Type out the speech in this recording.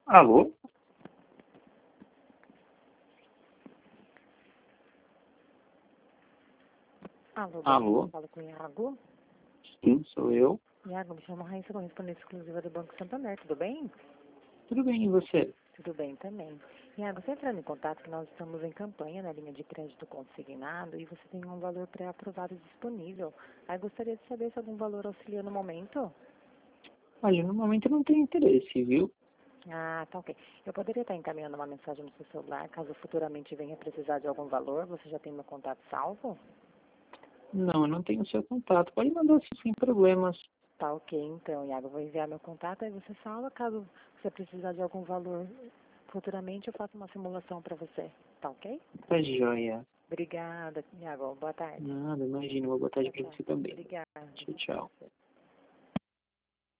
Alô? Alô, Alô? falo com o Iago. Sim, sou eu. Iago, me chamo Raíssa, correspondente exclusiva do Banco Santander, tudo bem? Tudo bem, e você? Tudo bem também. Iago, você entrando em contato que nós estamos em campanha na linha de crédito consignado e você tem um valor pré-aprovado disponível. Aí gostaria de saber se algum valor auxilia no momento? Olha, no momento eu não tenho interesse, viu? Ah, tá ok. Eu poderia estar encaminhando uma mensagem no seu celular, caso futuramente venha precisar de algum valor, você já tem meu contato salvo? Não, eu não tenho o seu contato. Pode mandar sim, sem problemas. Tá ok, então, Iago, eu vou enviar meu contato, aí você salva, caso você precisar de algum valor futuramente, eu faço uma simulação para você, tá ok? Tá joia. Obrigada, Iago, boa tarde. Nada, imagina. Uma boa tarde Tchau, pra tchau. você também. Obrigada. Tchau, tchau.